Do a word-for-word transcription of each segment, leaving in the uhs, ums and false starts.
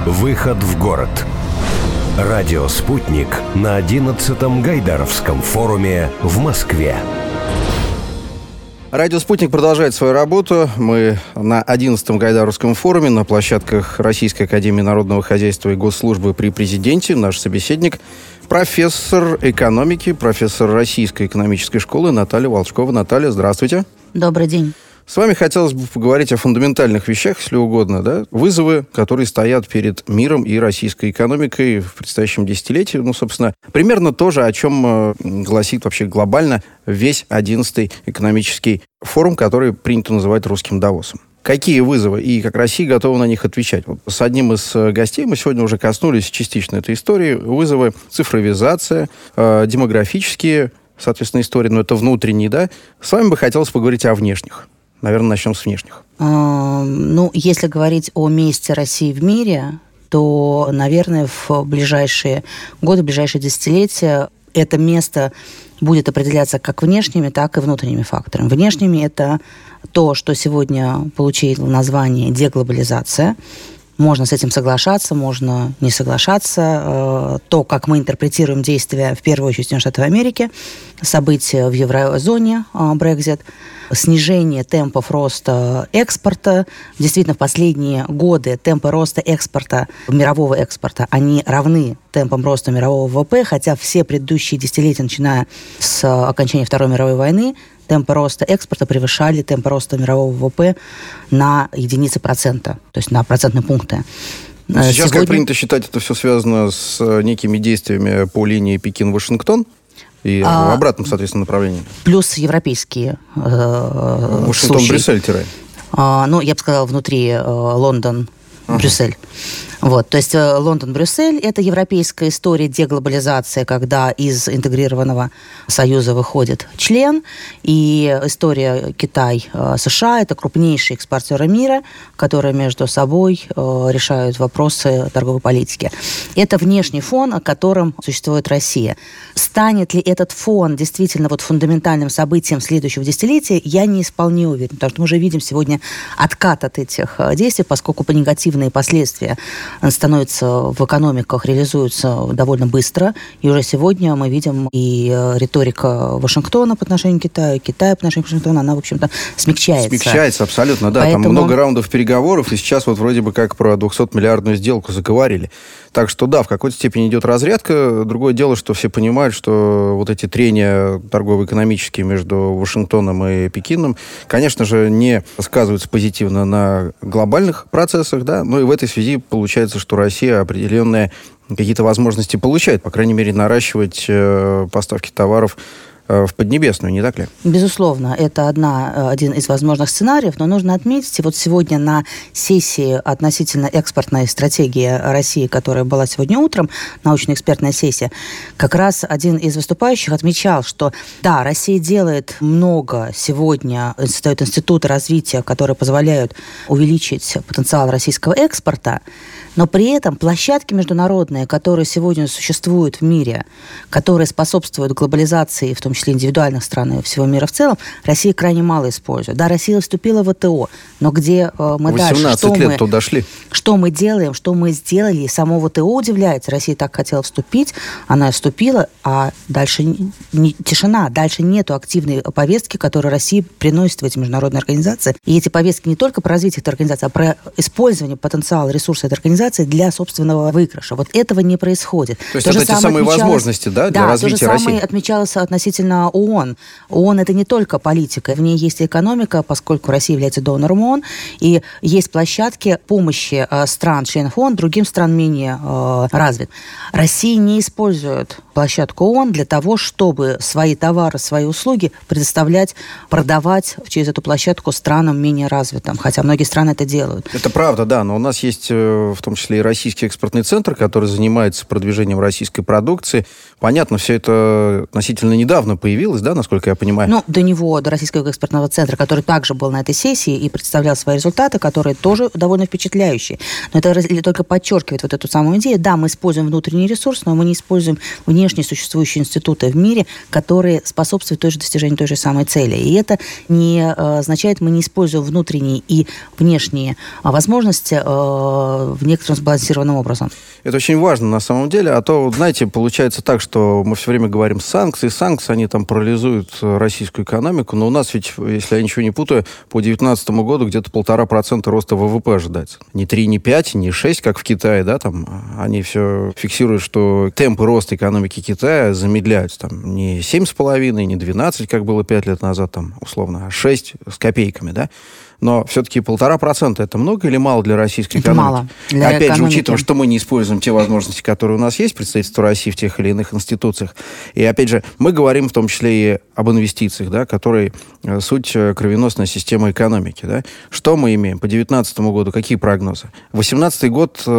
Выход в город. Радио «Спутник» на одиннадцатом Гайдаровском форуме в Москве. Радио «Спутник» продолжает свою работу. Мы на одиннадцатом Гайдаровском форуме на площадках Российской академии народного хозяйства и госслужбы при президенте. Наш собеседник – профессор экономики, профессор Российской экономической школы Наталья Волчкова. Наталья, здравствуйте. Добрый день. С вами хотелось бы поговорить о фундаментальных вещах, если угодно, да? Вызовы, которые стоят перед миром и российской экономикой в предстоящем десятилетии. Ну, собственно, примерно то же, о чем гласит вообще глобально весь одиннадцатый экономический форум, который принято называть русским Давосом. Какие вызовы и как Россия готова на них отвечать? Вот с одним из гостей мы сегодня уже коснулись частично этой истории. Вызовы цифровизация, э, демографические, соответственно, истории, но это внутренние, да? С вами бы хотелось поговорить о внешних. Наверное, начнем с внешних. А, ну, если говорить о месте России в мире, то, наверное, в ближайшие годы, в ближайшие десятилетия это место будет определяться как внешними, так и внутренними факторами. Внешними – это то, что сегодня получило название деглобализация. Можно с этим соглашаться, можно не соглашаться. То, как мы интерпретируем действия, в первую очередь, Соединенных Штатов Америки, события в еврозоне, Брексит, снижение темпов роста экспорта. Действительно, в последние годы темпы роста экспорта, мирового экспорта, они равны темпам роста мирового ВВП, хотя все предыдущие десятилетия, начиная с окончания Второй мировой войны, темпы роста экспорта превышали темпы роста мирового ВВП на единицы процента, то есть на процентные пункты. Сейчас, Сегодня... как принято считать, это все связано с некими действиями по линии Пекин-Вашингтон и а... в обратном, соответственно, направлении. Плюс европейские э, Вашингтон-Брюссель-тире. А, ну, я бы сказала, внутри э, Лондон-Брюссель. Ага. Вот, то есть Лондон-Брюссель – это европейская история деглобализации, когда из интегрированного союза выходит член, и история Китай-США – это крупнейшие экспортеры мира, которые между собой решают вопросы торговой политики. Это внешний фон, о котором существует Россия. Станет ли этот фон действительно вот фундаментальным событием следующего десятилетия, я не вполне уверена, потому что мы уже видим сегодня откат от этих действий, поскольку негативные последствия становятся в экономиках, реализуются довольно быстро. И уже сегодня мы видим и риторика Вашингтона по отношению к Китаю, Китая по отношению к Вашингтону, она, в общем-то, смягчается. Смягчается, абсолютно, да. Поэтому... Там много раундов переговоров, и сейчас вот вроде бы как про двухсотмиллиардную сделку заговорили. Так что, да, в какой-то степени идет разрядка. Другое дело, что все понимают, что вот эти трения торгово-экономические между Вашингтоном и Пекином, конечно же, не сказываются позитивно на глобальных процессах, да, но и в этой связи получается, что Россия определенные какие-то возможности получает, по крайней мере, наращивать э, поставки товаров в Поднебесную, не так ли? Безусловно, это одна, один из возможных сценариев, но нужно отметить, и вот сегодня на сессии относительно экспортной стратегии России, которая была сегодня утром, научно-экспертная сессия, как раз один из выступающих отмечал, что да, Россия делает много сегодня, создает институты развития, которые позволяют увеличить потенциал российского экспорта, но при этом площадки международные, которые сегодня существуют в мире, которые способствуют глобализации, в том числе индивидуальных стран и всего мира в целом, Россия крайне мало использует. Да, Россия вступила в ВТО, но где э, мы дальше? восемнадцать лет туда шли. Что мы делаем, что мы сделали, и само ВТО удивляется. Россия так хотела вступить, она вступила, а дальше не, не, тишина, дальше нету активной повестки, которую Россия приносит в эти международные организации. И эти повестки не только про развитие этой организации, а про использование потенциала ресурсов этой организации для собственного выигрыша. Вот этого не происходит. То есть то вот эти самые возможности, да, для да, развития России? Да, то же самое отмечалось относительно ООН. ООН – это не только политика, в ней есть и экономика, поскольку Россия является донором ООН, и есть площадки помощи э, стран, членов ООН, другим стран менее э, развит. Россия не использует площадку ООН для того, чтобы свои товары, свои услуги предоставлять, продавать через эту площадку странам менее развитым, хотя многие страны это делают. Это правда, да, но у нас есть в том числе и Российский экспортный центр, который занимается продвижением российской продукции. Понятно, все это относительно недавно появилось, да, насколько я понимаю? Ну, до него, до Российского экспортного центра, который также был на этой сессии и представлял свои результаты, которые тоже довольно впечатляющие. Но это только подчеркивает вот эту самую идею. Да, мы используем внутренний ресурс, но мы не используем внешний внешне существующие институты в мире, которые способствуют той же достижению той же самой цели. И это не означает, мы не используем внутренние и внешние возможности в некотором сбалансированном образом. Это очень важно на самом деле, а то, знаете, получается так, что мы все время говорим санкции, санкции, они там парализуют российскую экономику, но у нас ведь, если я ничего не путаю, по две тысячи девятнадцатому году где-то полтора процента роста ВВП ожидается. Не три, не пять, не шесть, как в Китае, да, там они все фиксируют, что темпы роста экономики Китая замедляются, там не семь с половиной, не двенадцать, как было пять лет назад, там, условно, а шесть с копейками, да. Но все-таки полтора процента это много или мало для российской это экономики? Мало. Для Опять экономики. же, учитывая, что мы не используем те возможности, которые у нас есть, представительство России в тех или иных институциях. И опять же, мы говорим в том числе и об инвестициях, да, которые э, суть кровеносная система экономики. Да. Что мы имеем по две тысячи девятнадцатому году? Какие прогнозы? две тысячи восемнадцатый год, э,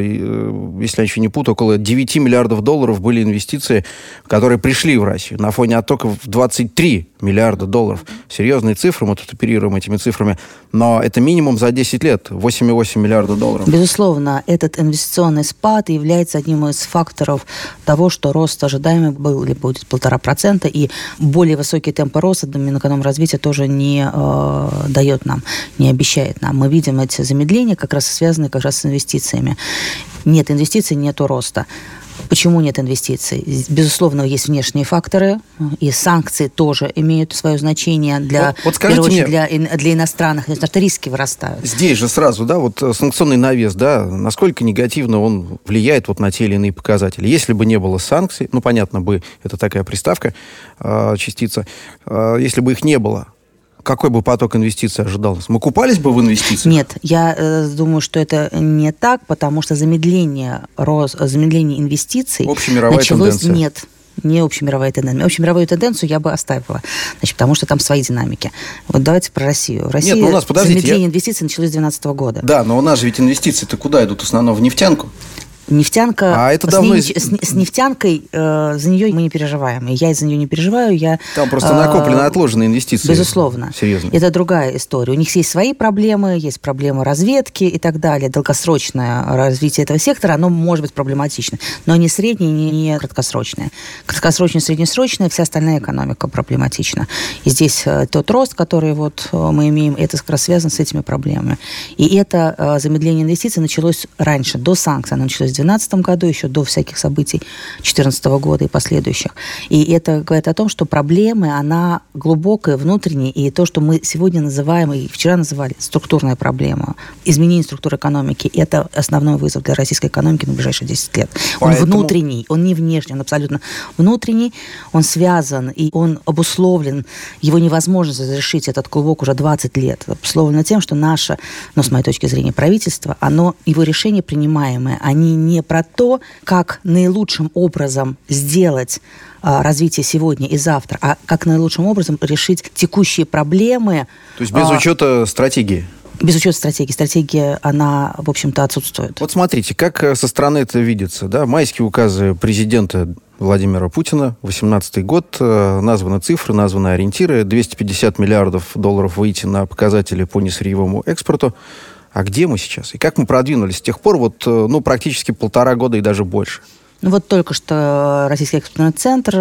э, если я еще не путаю, около девять миллиардов долларов были инвестиции, которые пришли в Россию на фоне оттоков двадцать три миллиарда долларов. Серьезные цифры, мы тут оперируем этими цифрами, но это минимум за десять лет, восемь целых восемь десятых миллиарда долларов. Безусловно, этот инвестиционный спад является одним из факторов того, что рост ожидаемый был или будет полтора процента, и более высокие темпы роста Минэкономразвития тоже не э, дает нам, не обещает нам. Мы видим эти замедления, как раз связанные как раз с инвестициями. Нет инвестиций, нету роста. Почему нет инвестиций? Безусловно, есть внешние факторы, и санкции тоже имеют свое значение для, вот, вот в первую очередь, мне, для, для иностранных, потому что риски вырастают. Здесь же сразу, да, вот санкционный навес, да, насколько негативно он влияет вот на те или иные показатели. Если бы не было санкций, ну, понятно бы, это такая приставка, э, частица, э, если бы их не было, какой бы поток инвестиций ожидался? Мы купались бы в инвестициях? Нет, я э, думаю, что это не так, потому что замедление, роз, замедление инвестиций общемировая началось... тенденция. Нет, не общемировая тенденция. Общемировую тенденцию я бы оставила, значит, потому что там свои динамики. Вот давайте про Россию. В России Нет, ну у нас, подождите, замедление я... инвестиций началось с две тысячи двенадцатого года. Да, но у нас же ведь инвестиции-то куда идут? В основном в нефтянку? Нефтянка, а это с, давно ней, из... с, с нефтянкой э, за нее мы не переживаем. И я из-за нее не переживаю. Я, Там просто накоплены, э, отложенные инвестиции. Безусловно. Серьезно. Это другая история. У них есть свои проблемы, есть проблемы разведки и так далее. Долгосрочное развитие этого сектора, оно может быть проблематично. Но не среднее, не, не краткосрочное. Краткосрочное, среднесрочное, вся остальная экономика проблематична. И здесь э, тот рост, который вот, э, мы имеем, это как раз связано с этими проблемами. И это э, замедление инвестиций началось раньше, до санкций. Оно началось в две тысячи двенадцатом году, еще до всяких событий две тысячи четырнадцатого года и последующих. И это говорит о том, что проблемы, она глубокая, внутренняя, и то, что мы сегодня называем, и вчера называли, структурная проблема, изменение структуры экономики, это основной вызов для российской экономики на ближайшие десять лет. Он Поэтому... внутренний, он не внешний, он абсолютно внутренний, он связан, и он обусловлен, его невозможно разрешить, этот клубок уже двадцать лет, обусловлено тем, что наше, ну, с моей точки зрения, правительство, оно, его решения принимаемые, они не про то, как наилучшим образом сделать а, развитие сегодня и завтра, а как наилучшим образом решить текущие проблемы. То есть без а, учета стратегии? Без учета стратегии. Стратегия, она, в общем-то, отсутствует. Вот смотрите, как со стороны это видится. Да? Майские указы президента Владимира Путина, восемнадцатый год, названы цифры, названы ориентиры. двести пятьдесят миллиардов долларов выйти на показатели по несырьевому экспорту. А где мы сейчас? И как мы продвинулись с тех пор, вот, ну, практически полтора года и даже больше? Ну вот только что Российский экспортный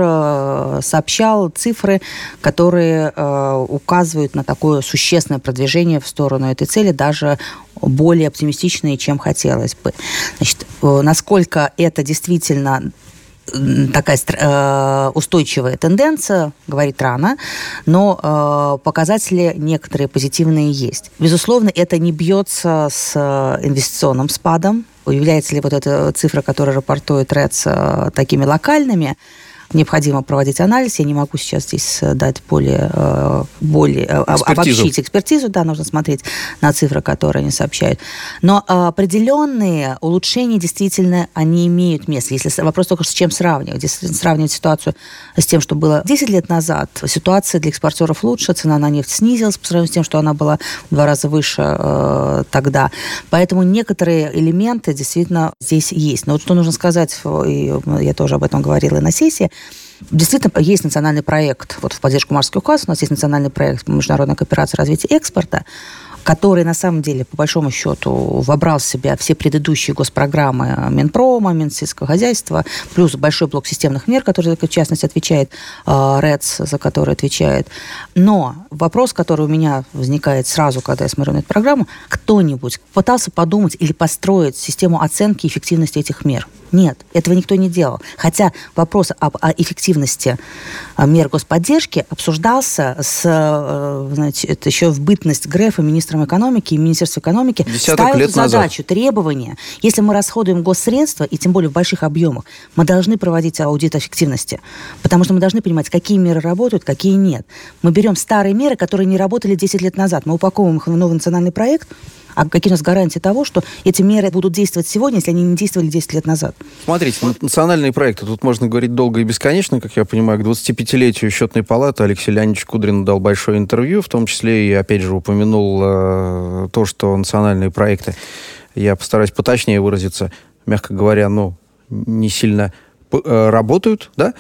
центр сообщал цифры, которые указывают на такое существенное продвижение в сторону этой цели, даже более оптимистичные, чем хотелось бы. Значит, насколько это действительно такая э, устойчивая тенденция, говорить рано, но э, показатели некоторые позитивные есть. Безусловно, это не бьется с инвестиционным спадом. Является ли вот эта цифра, которую рапортует РЭЦ, э, такими локальными? Необходимо проводить анализ. Я не могу сейчас здесь дать более, более обобщить экспертизу. Да, нужно смотреть на цифры, которые они сообщают. Но определенные улучшения действительно они имеют место. Если вопрос только с чем сравнивать. Если сравнивать ситуацию с тем, что было десять лет назад, ситуация для экспортеров лучше, цена на нефть снизилась по сравнению с тем, что она была в два раза выше э, тогда. Поэтому некоторые элементы действительно здесь есть. Но вот что нужно сказать, и я тоже об этом говорила и на сессии, действительно, есть национальный проект, вот в поддержку «Маршальских указов» у нас есть национальный проект международной кооперации развития экспорта, который на самом деле, по большому счету, вобрал в себя все предыдущие госпрограммы Минпрома, Минсельского хозяйства, плюс большой блок системных мер, который, в частности, отвечает РЭЦ, за который отвечает. Но вопрос, который у меня возникает сразу, когда я смотрю на эту программу, кто-нибудь пытался подумать или построить систему оценки эффективности этих мер? Нет, этого никто не делал. Хотя вопрос об о эффективности мер господдержки обсуждался с, значит, еще в бытность Грефа министром экономики, и Министерство экономики ставило задачу, назад. требования. Если мы расходуем госсредства, и тем более в больших объемах, мы должны проводить аудит эффективности. Потому что мы должны понимать, какие меры работают, какие нет. Мы берем старые меры, которые не работали десять лет назад, мы упаковываем их в новый национальный проект. А какие у нас гарантии того, что эти меры будут действовать сегодня, если они не действовали десять лет назад? Смотрите, национальные проекты, тут можно говорить долго и бесконечно, как я понимаю. К двадцатипятилетию Счетной палаты Алексей Леонидович Кудрин дал большое интервью, в том числе и, опять же, упомянул э, то, что национальные проекты, я постараюсь поточнее выразиться, мягко говоря, ну, не сильно работают, да.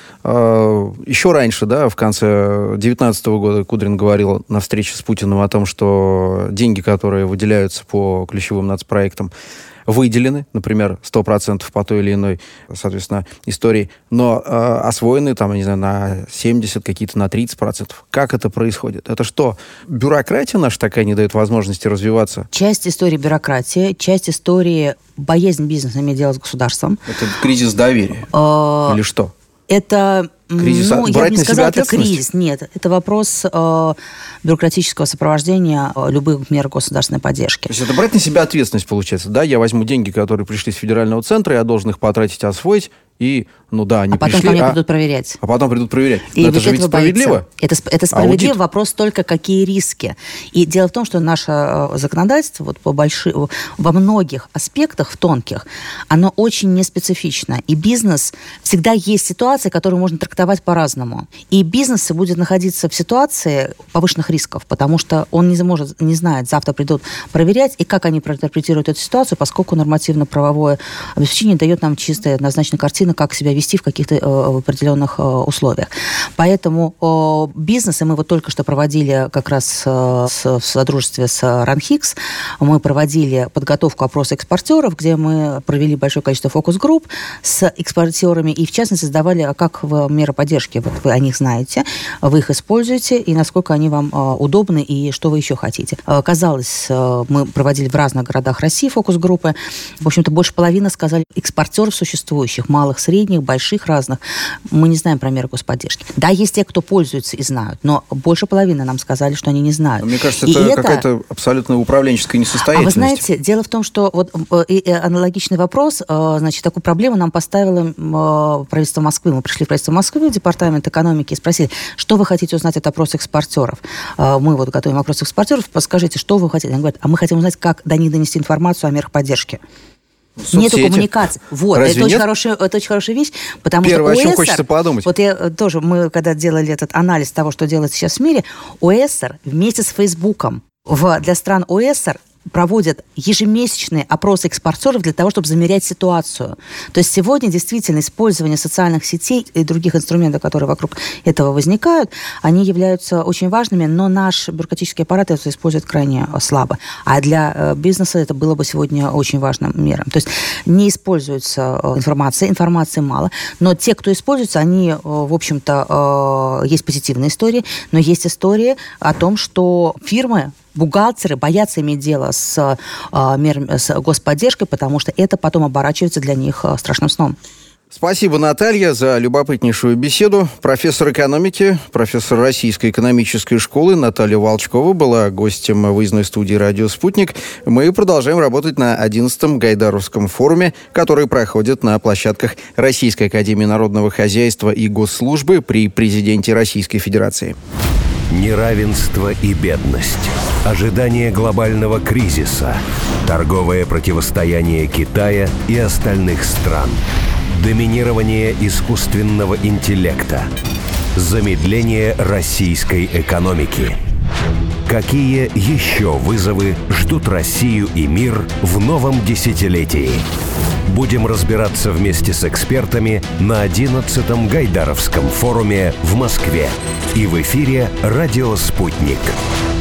Еще раньше, да, в конце две тысячи девятнадцатого года Кудрин говорил на встрече с Путиным о том, что деньги, которые выделяются по ключевым нацпроектам, выделены, например, сто процентов по той или иной, соответственно, истории, но э, освоены, там, я не знаю, на семьдесят, какие-то на тридцать процентов. Как это происходит? Это что, бюрократия наша такая не дает возможности развиваться? Часть истории бюрократии, часть истории боязнь бизнеса иметь дело с государством. Это кризис доверия? Или что? Это... Кризис, ну, я бы не сказала, это ответственность? кризис. Нет, это вопрос э, бюрократического сопровождения э, любых мер государственной поддержки. То есть это брать на себя ответственность, получается, да? Я возьму деньги, которые пришли с федерального центра, я должен их потратить, освоить, и, ну да, они а потом пришли... ко мне а... придут проверять. А потом придут проверять. И это же ведь справедливо. Это, это справедливо, Аудит. Вопрос только, какие риски. И дело в том, что наше законодательство вот, по больши... во многих аспектах, в тонких, оно очень неспецифично. И бизнес... Всегда есть ситуации, которые можно трактовать по-разному. И бизнес будет находиться в ситуации повышенных рисков, потому что он не может, не знает, завтра придут проверять, и как они проинтерпретируют эту ситуацию, поскольку нормативно-правовое обеспечение дает нам чистая однозначная картина, как себя вести в каких-то э, в определенных э, условиях. Поэтому э, бизнес, и мы вот только что проводили как раз э, с, в содружестве с РАНХИКС, мы проводили подготовку опроса экспортеров, где мы провели большое количество фокус-групп с экспортерами, и в частности создавали, а как в меры поддержки, вот вы о них знаете, вы их используете, и насколько они вам э, удобны, и что вы еще хотите. Э, казалось, э, мы проводили в разных городах России фокус-группы, в общем-то, больше половины сказали экспортеров существующих, малых, средних, больших, разных, мы не знаем про меры господдержки. Да, есть те, кто пользуется и знают, но больше половины нам сказали, что они не знают. Мне кажется, это, это какая-то абсолютно управленческая несостоятельность. А вы знаете, дело в том, что вот и, и аналогичный вопрос, значит, такую проблему нам поставило правительство Москвы. Мы пришли в правительство Москвы, в департамент экономики, и спросили, что вы хотите узнать от опроса экспортеров. Мы вот готовим опрос экспортеров, подскажите, что вы хотите? Они говорят, а мы хотим узнать, как до них донести информацию о мерах поддержки. Соцсети. Нету коммуникации. Вот, это очень, хорошая, это очень хорошая вещь, потому Первое, что о чем хочется подумать. Вот я тоже, мы когда делали этот анализ того, что делается сейчас в мире, ОЭСР вместе с Фейсбуком в, для стран ОЭСР проводят ежемесячные опросы экспортеров для того, чтобы замерять ситуацию. То есть сегодня действительно использование социальных сетей и других инструментов, которые вокруг этого возникают, они являются очень важными, но наш бюрократический аппарат это использует крайне слабо. А для бизнеса это было бы сегодня очень важным мером. То есть не используется информация, информации мало, но те, кто используется, они, в общем-то, есть позитивные истории, но есть истории о том, что фирмы, бухгалтеры боятся иметь дело с, а, мер, с господдержкой, потому что это потом оборачивается для них а, страшным сном. Спасибо, Наталья, за любопытнейшую беседу. Профессор экономики, профессор Российской экономической школы Наталья Волчкова была гостем выездной студии «Радио Спутник». Мы продолжаем работать на одиннадцатом Гайдаровском форуме, который проходит на площадках Российской академии народного хозяйства и госслужбы при президенте Российской Федерации. Неравенство и бедность, ожидание глобального кризиса, торговое противостояние Китая и остальных стран, доминирование искусственного интеллекта, замедление российской экономики. Какие еще вызовы ждут Россию и мир в новом десятилетии? Будем разбираться вместе с экспертами на одиннадцатом Гайдаровском форуме в Москве и в эфире «Радио Спутник».